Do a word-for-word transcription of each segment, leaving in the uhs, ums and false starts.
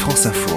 France Info.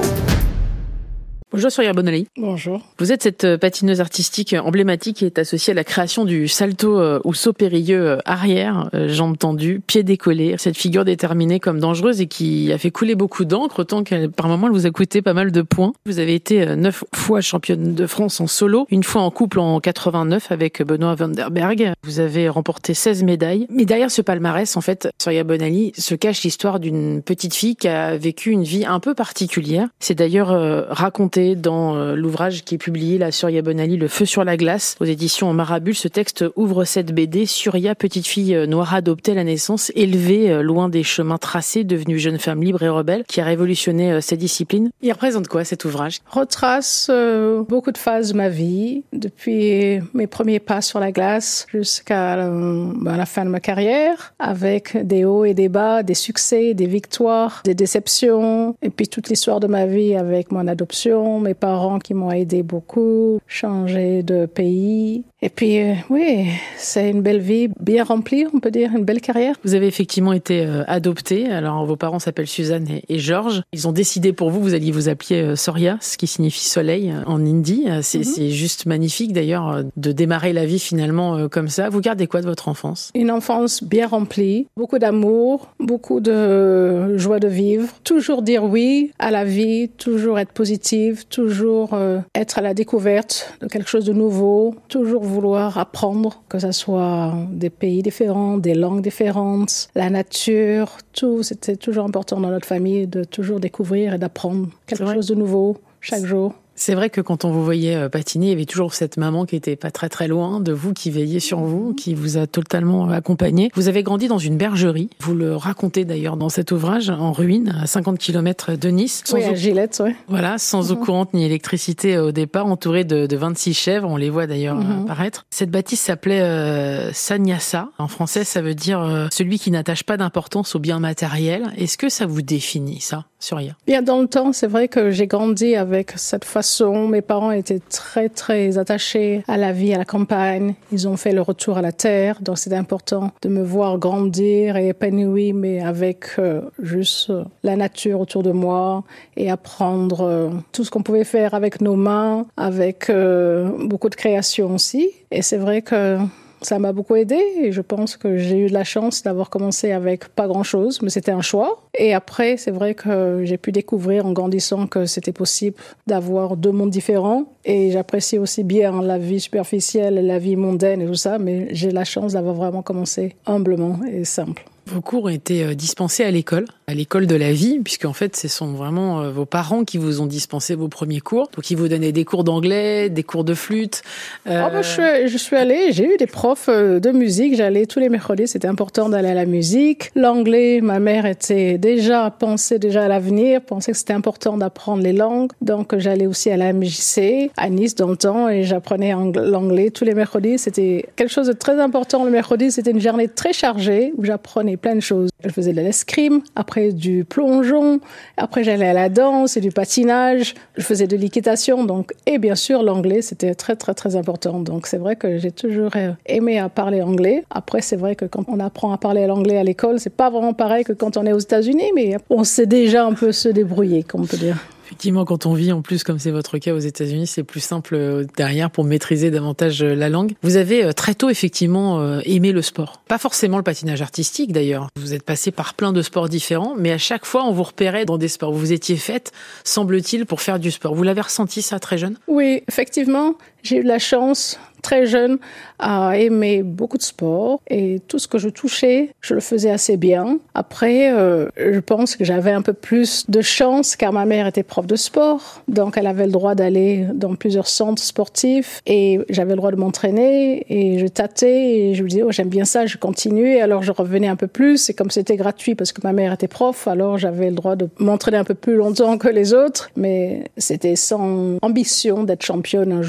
Bonjour Surya Bonali. Bonjour. Vous êtes cette patineuse artistique emblématique qui est associée à la création du salto ou saut périlleux arrière, jambes tendues, pieds décollés. Cette figure déterminée comme dangereuse et qui a fait couler beaucoup d'encre, autant qu'elle, par moments, elle vous a coûté pas mal de points. Vous avez été neuf fois championne de France en solo, une fois en couple en quatre-vingt-neuf avec Benoît Van der Berg. Vous avez remporté seize médailles. Mais derrière ce palmarès, en fait, Surya Bonali, se cache l'histoire d'une petite fille qui a vécu une vie un peu particulière. C'est d'ailleurs euh, raconté dans l'ouvrage qui est publié, là, Surya Bonali, Le feu sur la glace, aux éditions Marabule. Ce texte ouvre cette B D. Surya, petite fille noire adoptée à la naissance, élevée loin des chemins tracés, devenue jeune femme libre et rebelle, qui a révolutionné ses disciplines. Il représente quoi, cet ouvrage? Retrace euh, beaucoup de phases de ma vie, depuis mes premiers pas sur la glace jusqu'à euh, ben, la fin de ma carrière, avec des hauts et des bas, des succès, des victoires, des déceptions, et puis toute l'histoire de ma vie avec mon adoption, mes parents qui m'ont aidé beaucoup, changer de pays. Et puis, euh, oui, c'est une belle vie, bien remplie, on peut dire, une belle carrière. Vous avez effectivement été euh, adoptée. Alors, vos parents s'appellent Suzanne et, et Georges. Ils ont décidé pour vous, vous alliez vous appeler euh, Surya, ce qui signifie soleil euh, en hindi. C'est, mm-hmm. c'est juste magnifique, d'ailleurs, euh, de démarrer la vie finalement euh, comme ça. Vous gardez quoi de votre enfance? Une enfance bien remplie, beaucoup d'amour, beaucoup de joie de vivre. Toujours dire oui à la vie, toujours être positive, toujours euh, être à la découverte de quelque chose de nouveau, toujours vouloir apprendre, que ce soit des pays différents, des langues différentes, la nature, tout. C'était toujours important dans notre famille de toujours découvrir et d'apprendre quelque chose de nouveau chaque jour. C'est vrai que quand on vous voyait patiner, il y avait toujours cette maman qui était pas très très loin de vous, qui veillait sur vous, qui vous a totalement accompagné. Vous avez grandi dans une bergerie. Vous le racontez d'ailleurs dans cet ouvrage, en ruine, à cinquante kilomètres de Nice. Oui, à Gillette, oui. Voilà, sans eau courante ni électricité au départ, entouré de, de vingt-six chèvres. On les voit d'ailleurs mm-hmm. apparaître. Cette bâtisse s'appelait euh, Sannyasa. En français, ça veut dire euh, celui qui n'attache pas d'importance aux biens matériels. Est-ce que ça vous définit, ça, Surya? Bien, dans le temps, c'est vrai que j'ai grandi avec cette façon. Mes parents étaient très, très attachés à la vie, à la campagne. Ils ont fait le retour à la terre, donc c'était important de me voir grandir et épanouie, mais avec euh, juste euh, la nature autour de moi et apprendre euh, tout ce qu'on pouvait faire avec nos mains, avec euh, beaucoup de création aussi. Et c'est vrai que ça m'a beaucoup aidée et je pense que j'ai eu de la chance d'avoir commencé avec pas grand-chose, mais c'était un choix. Et après, c'est vrai que j'ai pu découvrir en grandissant que c'était possible d'avoir deux mondes différents. Et j'apprécie aussi bien la vie superficielle et la vie mondaine et tout ça, mais j'ai la chance d'avoir vraiment commencé humblement et simple. Vos cours ont été dispensés à l'école, à l'école de la vie, puisque en fait, ce sont vraiment vos parents qui vous ont dispensé vos premiers cours. Donc, ils vous donnaient des cours d'anglais, des cours de flûte. Euh... Oh, bah, je, suis, je suis allée, j'ai eu des profs de musique. J'allais tous les mercredis, c'était important d'aller à la musique. L'anglais, ma mère était déjà, pensait déjà à l'avenir, pensait que c'était important d'apprendre les langues. Donc, j'allais aussi à la M J C, à Nice dans le temps, et j'apprenais l'anglais tous les mercredis. C'était quelque chose de très important. Le mercredi, c'était une journée très chargée où j'apprenais plein de choses. Je faisais de l'escrime, après du plongeon, après j'allais à la danse et du patinage, je faisais de l'équitation, donc, et bien sûr l'anglais, c'était très très très important. Donc c'est vrai que j'ai toujours aimé à parler anglais. Après c'est vrai que quand on apprend à parler l'anglais à l'école, c'est pas vraiment pareil que quand on est aux États-Unis, mais on sait déjà un peu se débrouiller, comme on peut dire. Effectivement, quand on vit en plus, comme c'est votre cas aux États-Unis, c'est plus simple derrière pour maîtriser davantage la langue. Vous avez très tôt effectivement aimé le sport. Pas forcément le patinage artistique d'ailleurs. Vous êtes passé par plein de sports différents, mais à chaque fois on vous repérait dans des sports. Vous vous étiez faite, semble-t-il, pour faire du sport. Vous l'avez ressenti ça très jeune? Oui, effectivement. J'ai eu de la chance, très jeune, à aimer beaucoup de sport et tout ce que je touchais, je le faisais assez bien. Après, euh, je pense que j'avais un peu plus de chance car ma mère était prof de sport, donc elle avait le droit d'aller dans plusieurs centres sportifs et j'avais le droit de m'entraîner et je tâtais et je me disais oh j'aime bien ça, je continue et alors je revenais un peu plus et comme c'était gratuit parce que ma mère était prof, alors j'avais le droit de m'entraîner un peu plus longtemps que les autres, mais c'était sans ambition d'être championne un jour ou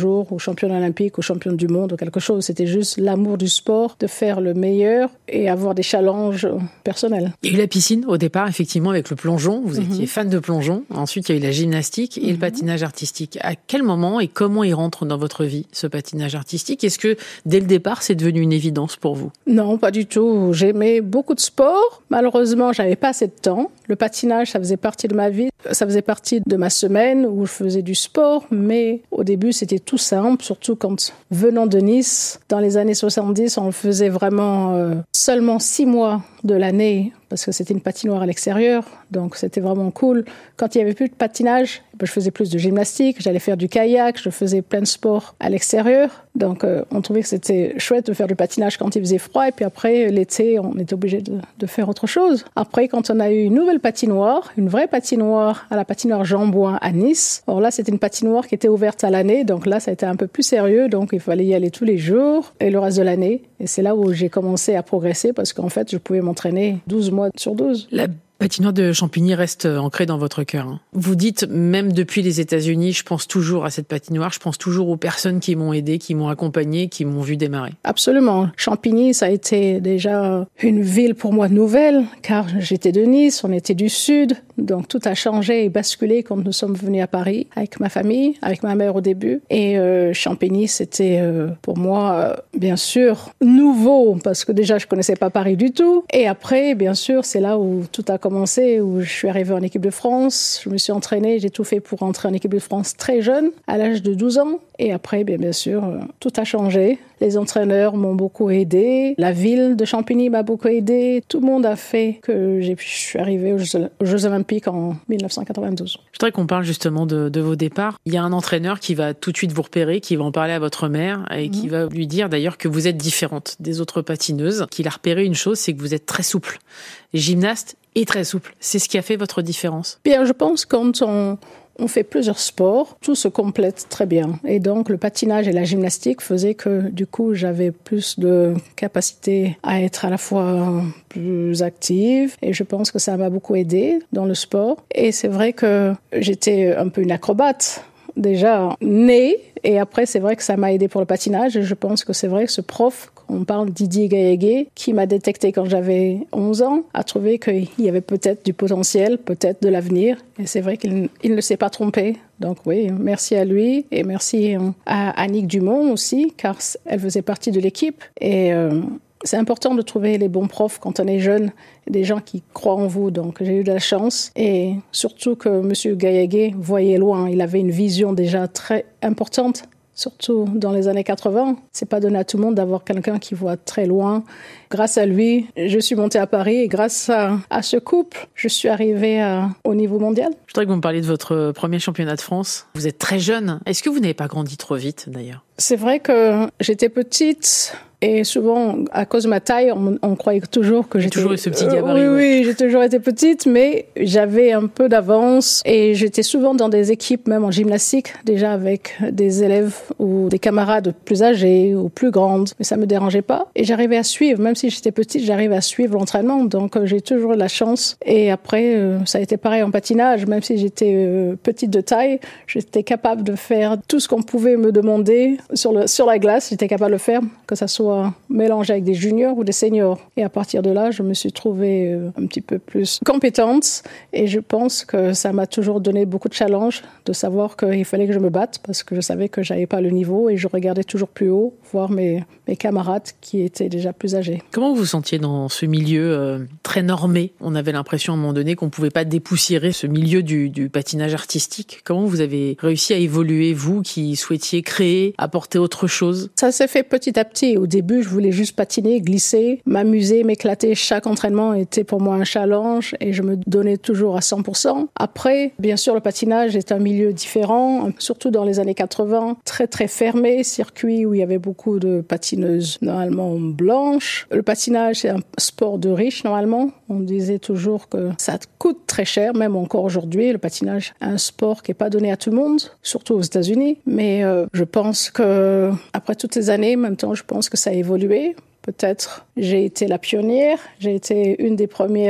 championne olympique ou championne du monde ou quelque chose. C'était juste l'amour du sport, de faire le meilleur et avoir des challenges personnels. Il y a eu la piscine au départ, effectivement, avec le plongeon. Vous étiez mm-hmm. fan de plongeon. Ensuite, il y a eu la gymnastique et mm-hmm. le patinage artistique. À quel moment et comment il rentre dans votre vie, ce patinage artistique? Est-ce que, dès le départ, c'est devenu une évidence pour vous? Non, pas du tout. J'aimais beaucoup de sport. Malheureusement, j'avais pas assez de temps. Le patinage, ça faisait partie de ma vie. Ça faisait partie de ma semaine où je faisais du sport. Mais au début, c'était tout simple, surtout quand, venant de Nice, dans les années soixante-dix, on le faisait vraiment euh, seulement six mois de l'année, parce que c'était une patinoire à l'extérieur, donc c'était vraiment cool. Quand il n'y avait plus de patinage, je faisais plus de gymnastique, j'allais faire du kayak, je faisais plein de sports à l'extérieur. Donc euh, on trouvait que c'était chouette de faire du patinage quand il faisait froid, et puis après, l'été, on était obligé de, de faire autre chose. Après, quand on a eu une nouvelle patinoire, une vraie patinoire à la patinoire Jean Bouin à Nice, alors là, c'était une patinoire qui était ouverte à l'année, donc là, ça a été un peu plus sérieux, donc il fallait y aller tous les jours, et le reste de l'année. Et c'est là où j'ai commencé à progresser, parce qu'en fait, je pouvais m'entraîner douze mois sur douze. La patinoire de Champigny reste ancrée dans votre cœur. Vous dites, même depuis les États-Unis, je pense toujours à cette patinoire, je pense toujours aux personnes qui m'ont aidé, qui m'ont accompagné, qui m'ont vu démarrer. Absolument. Champigny, ça a été déjà une ville pour moi nouvelle, car j'étais de Nice, on était du Sud, donc tout a changé et basculé quand nous sommes venus à Paris, avec ma famille, avec ma mère au début. Et euh, Champigny, c'était euh, pour moi, euh, bien sûr, nouveau, parce que déjà, je connaissais pas Paris du tout. Et après, bien sûr, c'est là où tout a commencé, où je suis arrivée en équipe de France, je me suis entraînée, j'ai tout fait pour entrer en équipe de France très jeune, à l'âge de douze ans. Et après, bien, bien sûr, euh, tout a changé. Les entraîneurs m'ont beaucoup aidé, la ville de Champigny m'a beaucoup aidé. Tout le monde a fait que j'ai, je suis arrivée aux Jeux, aux Jeux Olympiques en dix-neuf cent quatre-vingt-douze. Je voudrais qu'on parle justement de, de vos départs. Il y a un entraîneur qui va tout de suite vous repérer, qui va en parler à votre mère et mmh. qui va lui dire d'ailleurs que vous êtes différente des autres patineuses. Qu'il a repéré une chose, c'est que vous êtes très souple. Gymnaste et très souple. C'est ce qui a fait votre différence? Bien, je pense quand on... On fait plusieurs sports, tout se complète très bien. Et donc, le patinage et la gymnastique faisaient que, du coup, j'avais plus de capacité à être à la fois plus active. Et je pense que ça m'a beaucoup aidée dans le sport. Et c'est vrai que j'étais un peu une acrobate, déjà née. Et après, c'est vrai que ça m'a aidé pour le patinage. Et je pense que c'est vrai que ce prof, on parle Didier Gailléguet, qui m'a détecté quand j'avais onze ans, a trouvé qu'il y avait peut-être du potentiel, peut-être de l'avenir. Et c'est vrai qu'il il ne s'est pas trompé. Donc oui, merci à lui et merci à Annick Dumont aussi, car elle faisait partie de l'équipe. Et euh, c'est important de trouver les bons profs quand on est jeune, des gens qui croient en vous. Donc j'ai eu de la chance. Et surtout que M. Gailléguet voyait loin. Il avait une vision déjà très importante. Surtout dans les années quatre-vingts, c'est pas donné à tout le monde d'avoir quelqu'un qui voit très loin. Grâce à lui, je suis montée à Paris et grâce à, à ce couple, je suis arrivée à, au niveau mondial. Je voudrais que vous me parliez de votre premier championnat de France. Vous êtes très jeune. Est-ce que vous n'avez pas grandi trop vite d'ailleurs? C'est vrai que j'étais petite. Et souvent, à cause de ma taille, on, on croyait toujours que j'ai j'étais... toujours eu ce petit gabarit. Euh, oui, ouais. oui, j'ai toujours été petite, mais j'avais un peu d'avance. Et j'étais souvent dans des équipes, même en gymnastique, déjà avec des élèves ou des camarades plus âgés ou plus grandes. Mais ça me dérangeait pas. Et j'arrivais à suivre, même si j'étais petite, j'arrivais à suivre l'entraînement. Donc, euh, j'ai toujours eu de la chance. Et après, euh, ça a été pareil en patinage. Même si j'étais euh, petite de taille, j'étais capable de faire tout ce qu'on pouvait me demander sur, le, sur la glace. J'étais capable de le faire, que ça soit mélangé avec des juniors ou des seniors. Et à partir de là, je me suis trouvée un petit peu plus compétente et je pense que ça m'a toujours donné beaucoup de challenge de savoir qu'il fallait que je me batte parce que je savais que j'avais pas le niveau et je regardais toujours plus haut, voir mes, mes camarades qui étaient déjà plus âgés. Comment vous vous sentiez dans ce milieu euh, très normé? On avait l'impression à un moment donné qu'on pouvait pas dépoussiérer ce milieu du, du patinage artistique. Comment vous avez réussi à évoluer, vous qui souhaitiez créer, apporter autre chose? Ça s'est fait petit à petit. Au début, je voulais juste patiner, glisser, m'amuser, m'éclater. Chaque entraînement était pour moi un challenge et je me donnais toujours à cent pour cent. Après, bien sûr, le patinage est un milieu différent, surtout dans les années quatre-vingts, très très fermé, circuit où il y avait beaucoup de patineuses normalement blanches. Le patinage, c'est un sport de riches normalement. On disait toujours que ça coûte très cher, même encore aujourd'hui. Le patinage est un sport qui n'est pas donné à tout le monde, surtout aux États-Unis. Mais euh, je pense que après toutes ces années, en même temps, je pense que ça a évolué. Peut-être j'ai été la pionnière, j'ai été une des premières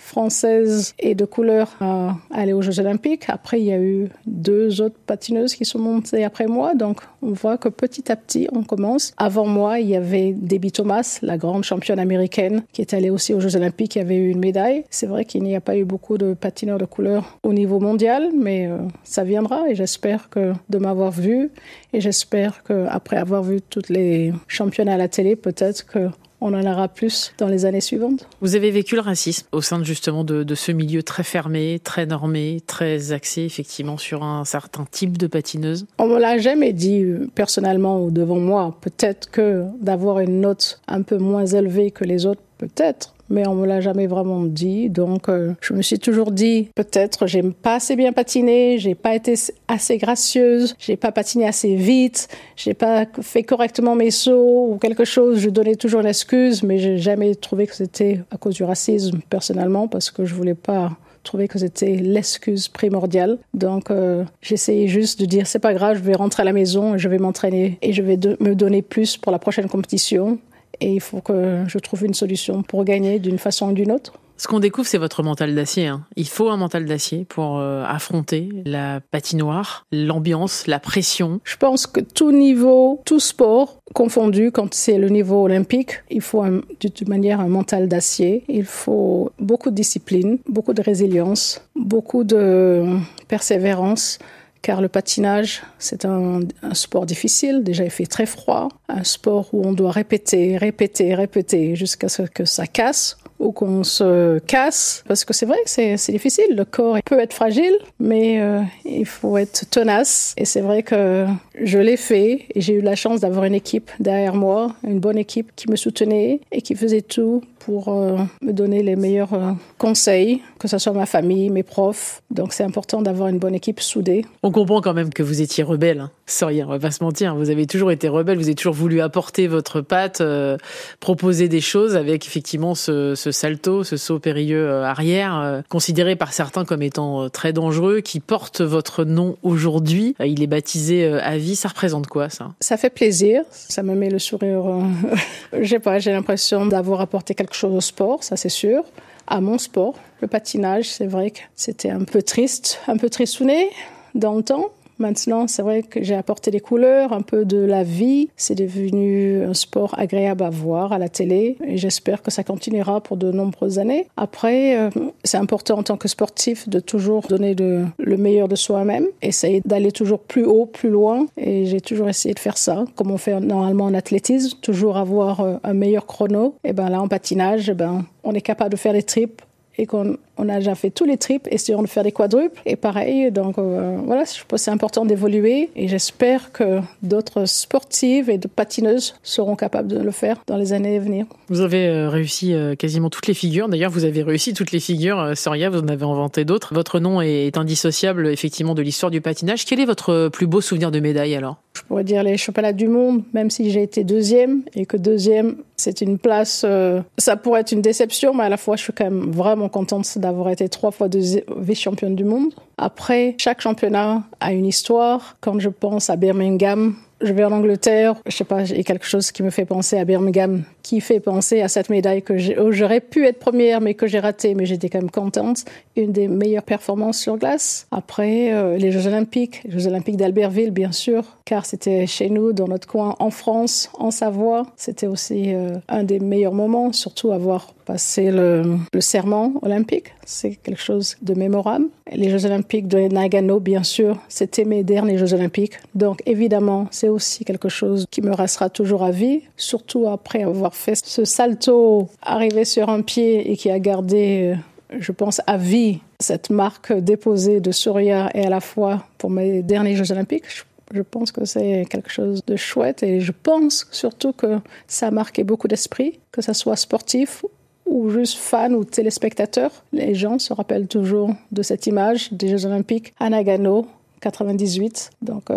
française et de couleur à aller aux Jeux Olympiques. Après, il y a eu deux autres patineuses qui sont montées après moi. Donc, on voit que petit à petit, on commence. Avant moi, il y avait Debbie Thomas, la grande championne américaine, qui est allée aussi aux Jeux Olympiques, qui avait eu une médaille. C'est vrai qu'il n'y a pas eu beaucoup de patineurs de couleur au niveau mondial, mais euh, ça viendra et j'espère que de m'avoir vu et j'espère qu'après avoir vu toutes les championnats à la télé, peut-être que on en aura plus dans les années suivantes. Vous avez vécu le racisme au sein de, justement de, de ce milieu très fermé, très normé, très axé effectivement sur un certain type de patineuse. On me l'a jamais dit personnellement ou devant moi. Peut-être que d'avoir une note un peu moins élevée que les autres, peut-être. Mais on me l'a jamais vraiment dit. Donc, euh, je me suis toujours dit, peut-être, j'ai pas assez bien patiné, j'ai pas été assez gracieuse, j'ai pas patiné assez vite, j'ai pas fait correctement mes sauts ou quelque chose. Je donnais toujours une excuse, mais j'ai jamais trouvé que c'était à cause du racisme, personnellement, parce que je voulais pas trouver que c'était l'excuse primordiale. Donc, euh, j'essayais juste de dire, c'est pas grave, je vais rentrer à la maison, je vais m'entraîner et je vais de- me donner plus pour la prochaine compétition. Et il faut que je trouve une solution pour gagner d'une façon ou d'une autre. Ce qu'on découvre, c'est votre mental d'acier. Hein. Il faut un mental d'acier pour euh, affronter la patinoire, l'ambiance, la pression. Je pense que tout niveau, tout sport confondu, quand c'est le niveau olympique, il faut un, de toute manière un mental d'acier. Il faut beaucoup de discipline, beaucoup de résilience, beaucoup de persévérance. Car le patinage, c'est un, un sport difficile. Déjà, il fait très froid. Un sport où on doit répéter, répéter, répéter jusqu'à ce que ça casse ou qu'on se casse. Parce que c'est vrai que c'est, c'est difficile. Le corps peut être fragile, mais euh, il faut être tenace. Et c'est vrai que je l'ai fait et j'ai eu la chance d'avoir une équipe derrière moi, une bonne équipe qui me soutenait et qui faisait tout pour euh, me donner les meilleurs euh, conseils, que ce soit ma famille, mes profs. Donc c'est important d'avoir une bonne équipe soudée. On comprend quand même que vous étiez rebelle, hein. Sorry, on va pas se mentir, vous avez toujours été rebelle, vous avez toujours voulu apporter votre patte, euh, proposer des choses avec effectivement ce, ce salto, ce saut périlleux euh, arrière, euh, considéré par certains comme étant euh, très dangereux, qui porte votre nom aujourd'hui. Euh, il est baptisé euh, à vie, ça représente quoi ça ? Ça fait plaisir, ça me met le sourire. Euh, je sais pas, j'ai l'impression d'avoir apporté quelque chose au sport, ça c'est sûr. À mon sport, le patinage, c'est vrai que c'était un peu triste, un peu tristouné dans le temps. Maintenant, c'est vrai que j'ai apporté des couleurs, un peu de la vie. C'est devenu un sport agréable à voir à la télé et j'espère que ça continuera pour de nombreuses années. Après, euh, c'est important en tant que sportif de toujours donner de, le meilleur de soi-même, essayer d'aller toujours plus haut, plus loin et j'ai toujours essayé de faire ça, comme on fait normalement en athlétisme, toujours avoir euh, un meilleur chrono. Et ben là, en patinage, ben, on est capable de faire des triples et qu'on on a déjà fait tous les triples, essayons de faire des quadruples. Et pareil, donc euh, voilà, je pense que c'est important d'évoluer. Et j'espère que d'autres sportives et de patineuses seront capables de le faire dans les années à venir. Vous avez euh, réussi euh, quasiment toutes les figures. D'ailleurs, vous avez réussi toutes les figures. Euh, Soria, vous en avez inventé d'autres. Votre nom est, est indissociable, effectivement, de l'histoire du patinage. Quel est votre plus beau souvenir de médaille, alors ? Je pourrais dire les championnats du monde, même si j'ai été deuxième. Et que deuxième, c'est une place... Euh, ça pourrait être une déception, mais à la fois, je suis quand même vraiment contente d'avoir été trois fois vice-championne du monde. Après, chaque championnat a une histoire. Quand je pense à Birmingham, je vais en Angleterre, je sais pas, il y a quelque chose qui me fait penser à Birmingham, qui fait penser à cette médaille que j'ai, où j'aurais pu être première, mais que j'ai ratée, mais j'étais quand même contente. Une des meilleures performances sur glace. Après, euh, les Jeux Olympiques, les Jeux Olympiques d'Albertville, bien sûr, car c'était chez nous, dans notre coin, en France, en Savoie. C'était aussi euh, un des meilleurs moments, surtout avoir passé le, le serment olympique. C'est quelque chose de mémorable. Les Jeux Olympiques de Nagano, bien sûr, c'était mes derniers Jeux Olympiques. Donc, évidemment, c'est aussi quelque chose qui me restera toujours à vie, surtout après avoir fait ce salto, arrivé sur un pied et qui a gardé, je pense, à vie cette marque déposée de Soria et à la fois pour mes derniers Jeux Olympiques. Je pense que c'est quelque chose de chouette et je pense surtout que ça a marqué beaucoup d'esprit, que ça soit sportif ou juste fans ou téléspectateurs. Les gens se rappellent toujours de cette image des Jeux Olympiques à Nagano, quatre-vingt-dix-huit. Donc, euh,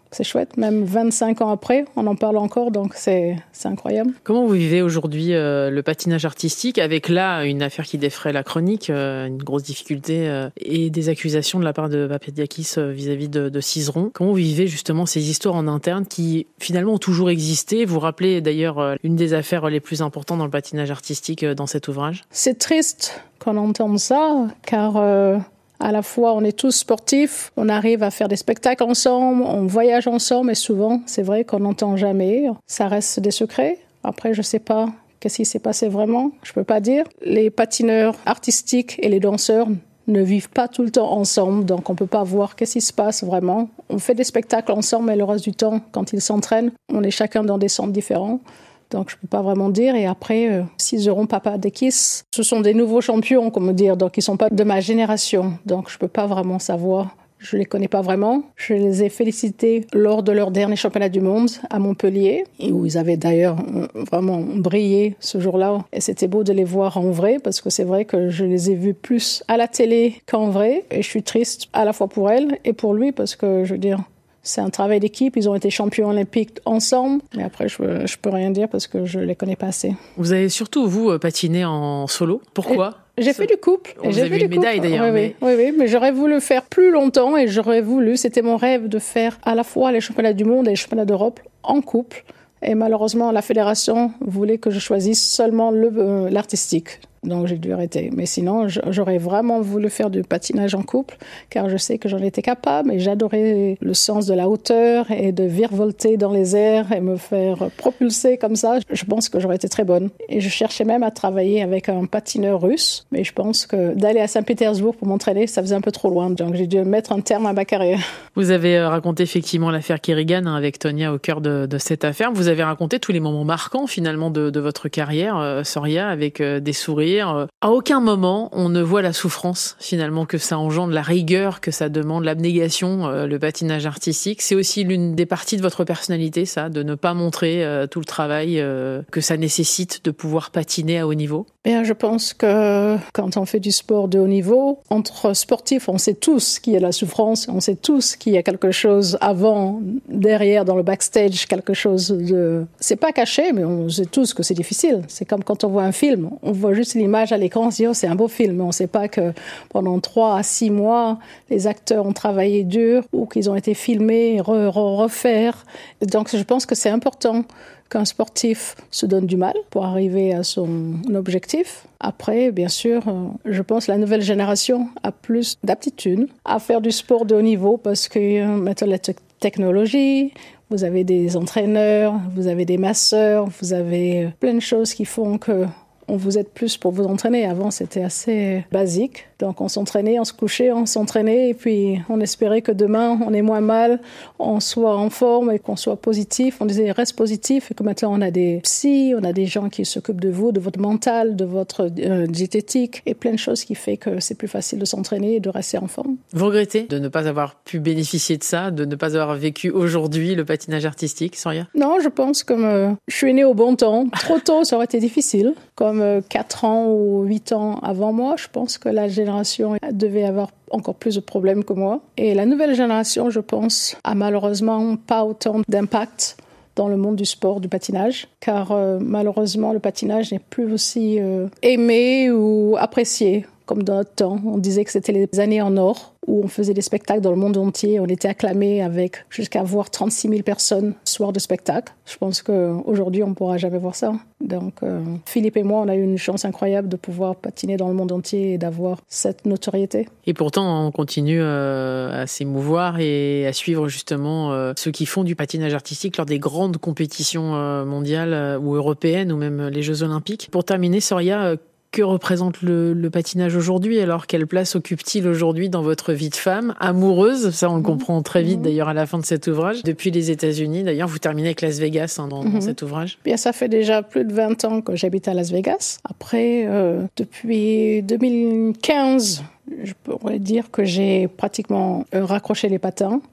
c'est chouette. Même vingt-cinq ans après, on en parle encore, donc c'est, c'est incroyable. Comment vous vivez aujourd'hui euh, le patinage artistique, avec là une affaire qui défraie la chronique, euh, une grosse difficulté euh, et des accusations de la part de Papadakis euh, vis-à-vis de, de Cizeron. Comment vous vivez justement ces histoires en interne qui finalement ont toujours existé? Vous rappelez d'ailleurs euh, une des affaires les plus importantes dans le patinage artistique euh, dans cet ouvrage. C'est triste qu'on entende ça, car... Euh À la fois, on est tous sportifs, on arrive à faire des spectacles ensemble, on voyage ensemble, et souvent, c'est vrai qu'on n'entend jamais. Ça reste des secrets. Après, je ne sais pas qu'est-ce qui s'est passé vraiment, je ne peux pas dire. Les patineurs artistiques et les danseurs ne vivent pas tout le temps ensemble, donc on ne peut pas voir qu'est-ce qui se passe vraiment. On fait des spectacles ensemble, mais le reste du temps, quand ils s'entraînent, on est chacun dans des centres différents. Donc, je ne peux pas vraiment dire. Et après, euh, Cizeron, Papadakis, ce sont des nouveaux champions, comme dire. Donc, ils ne sont pas de ma génération. Donc, je ne peux pas vraiment savoir. Je ne les connais pas vraiment. Je les ai félicités lors de leur dernier championnat du monde à Montpellier, et où ils avaient d'ailleurs vraiment brillé ce jour-là. Et c'était beau de les voir en vrai, parce que c'est vrai que je les ai vus plus à la télé qu'en vrai. Et je suis triste à la fois pour elle et pour lui, parce que, je veux dire... C'est un travail d'équipe, ils ont été champions olympiques ensemble, mais après je ne peux rien dire parce que je ne les connais pas assez. Vous avez surtout, vous, patiné en solo. Pourquoi ? Et j'ai fait du couple. On vous a vu une médaille d'ailleurs. Oui, mais... oui, oui, mais j'aurais voulu faire plus longtemps et j'aurais voulu, c'était mon rêve de faire à la fois les championnats du monde et les championnats d'Europe en couple. Et malheureusement, la fédération voulait que je choisisse seulement le, euh, l'artistique. Donc j'ai dû arrêter. Mais sinon, j'aurais vraiment voulu faire du patinage en couple, car je sais que j'en étais capable et j'adorais le sens de la hauteur et de virevolter dans les airs et me faire propulser comme ça. Je pense que j'aurais été très bonne. Et je cherchais même à travailler avec un patineur russe, mais je pense que d'aller à Saint-Pétersbourg pour m'entraîner, ça faisait un peu trop loin. Donc j'ai dû mettre un terme à ma carrière. Vous avez raconté effectivement l'affaire Kerrigan hein, avec Tonia au cœur de, de cette affaire. Vous avez raconté tous les moments marquants finalement de, de votre carrière, euh, Soria, avec euh, des sourires. À aucun moment, on ne voit la souffrance, finalement, que ça engendre, la rigueur que ça demande, l'abnégation, euh, le patinage artistique. C'est aussi l'une des parties de votre personnalité, ça, de ne pas montrer euh, tout le travail euh, que ça nécessite de pouvoir patiner à haut niveau. Bien, je pense que quand on fait du sport de haut niveau, entre sportifs, on sait tous qu'il y a de la souffrance, on sait tous qu'il y a quelque chose avant, derrière, dans le backstage, quelque chose de... C'est pas caché, mais on sait tous que c'est difficile. C'est comme quand on voit un film, on voit juste l'image à l'écran, on se dit, oh, c'est un beau film, mais on ne sait pas que pendant trois à six mois, les acteurs ont travaillé dur ou qu'ils ont été filmés, re, re, refaire. Donc, je pense que c'est important qu'un sportif se donne du mal pour arriver à son objectif. Après, bien sûr, je pense que la nouvelle génération a plus d'aptitude à faire du sport de haut niveau parce que maintenant la technologie, vous avez des entraîneurs, vous avez des masseurs, vous avez plein de choses qui font que on vous aide plus pour vous entraîner. Avant, c'était assez basique. Donc, on s'entraînait, on se couchait, on s'entraînait et puis on espérait que demain, on ait moins mal, on soit en forme et qu'on soit positif. On disait, reste positif et que maintenant, on a des psys, on a des gens qui s'occupent de vous, de votre mental, de votre euh, diététique et plein de choses qui fait que c'est plus facile de s'entraîner et de rester en forme. Vous regrettez de ne pas avoir pu bénéficier de ça, de ne pas avoir vécu aujourd'hui le patinage artistique, Soria ? Non, je pense que euh, je suis née au bon temps. Trop tôt, ça aurait été difficile. Comme euh, quatre ans ou huit ans avant moi, je pense que la génération devait avoir encore plus de problèmes que moi. Et la nouvelle génération, je pense, a malheureusement pas autant d'impact dans le monde du sport, du patinage, car euh, malheureusement, le patinage n'est plus aussi euh, aimé ou apprécié comme dans notre temps. On disait que c'était les années en or, où on faisait des spectacles dans le monde entier. On était acclamés avec jusqu'à voir trente-six mille personnes soir de spectacle. Je pense qu'aujourd'hui, on ne pourra jamais voir ça. Donc, euh, Philippe et moi, on a eu une chance incroyable de pouvoir patiner dans le monde entier et d'avoir cette notoriété. Et pourtant, on continue euh, à s'émouvoir et à suivre justement euh, ceux qui font du patinage artistique lors des grandes compétitions euh, mondiales euh, ou européennes ou même les Jeux Olympiques. Pour terminer, Soria, euh, que représente le, le patinage aujourd'hui ? Alors, quelle place occupe-t-il aujourd'hui dans votre vie de femme amoureuse ? Ça, on le comprend très vite, d'ailleurs, à la fin de cet ouvrage. Depuis les États-Unis, d'ailleurs, vous terminez avec Las Vegas hein, dans, mm-hmm. dans cet ouvrage. Bien, ça fait déjà plus de vingt ans que j'habite à Las Vegas. Après, euh, depuis deux mille quinze, je pourrais dire que j'ai pratiquement raccroché les patins.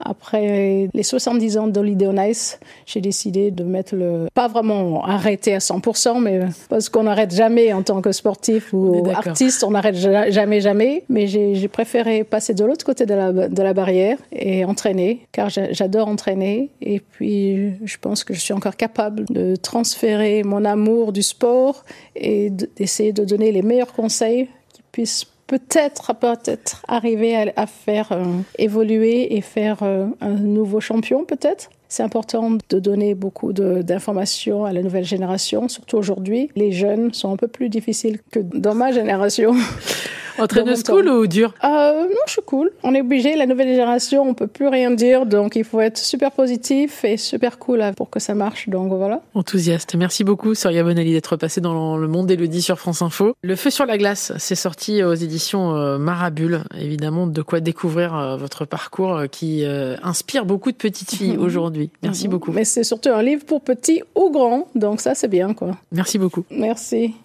Après les soixante-dix ans d'Holiday on Ice, j'ai décidé de mettre le... pas vraiment arrêter à cent pour cent, mais parce qu'on n'arrête jamais en tant que sportif ou artiste, on n'arrête jamais, jamais. Mais j'ai, j'ai préféré passer de l'autre côté de la, de la barrière et entraîner, car j'adore entraîner. Et puis, je pense que je suis encore capable de transférer mon amour du sport et d'essayer de donner les meilleurs conseils qui puissent peut-être, peut-être arriver à, à faire euh, évoluer et faire euh, un nouveau champion, peut-être. C'est important de donner beaucoup de, d'informations à la nouvelle génération, surtout aujourd'hui. Les jeunes sont un peu plus difficiles que dans ma génération. Entraîneuse cool ou dur? euh, Non, je suis cool. On est obligé, la nouvelle génération, on peut plus rien dire, donc il faut être super positif et super cool pour que ça marche, donc voilà. Enthousiaste. Merci beaucoup, Surya Bonali, d'être passée dans le monde d'Élodie sur France Info. Le feu sur la glace, c'est sorti aux éditions Marabule. Évidemment, de quoi découvrir votre parcours qui inspire beaucoup de petites filles mmh. aujourd'hui. Merci mmh. beaucoup. Mais c'est surtout un livre pour petits ou grands, donc ça, c'est bien, quoi. Merci beaucoup. Merci.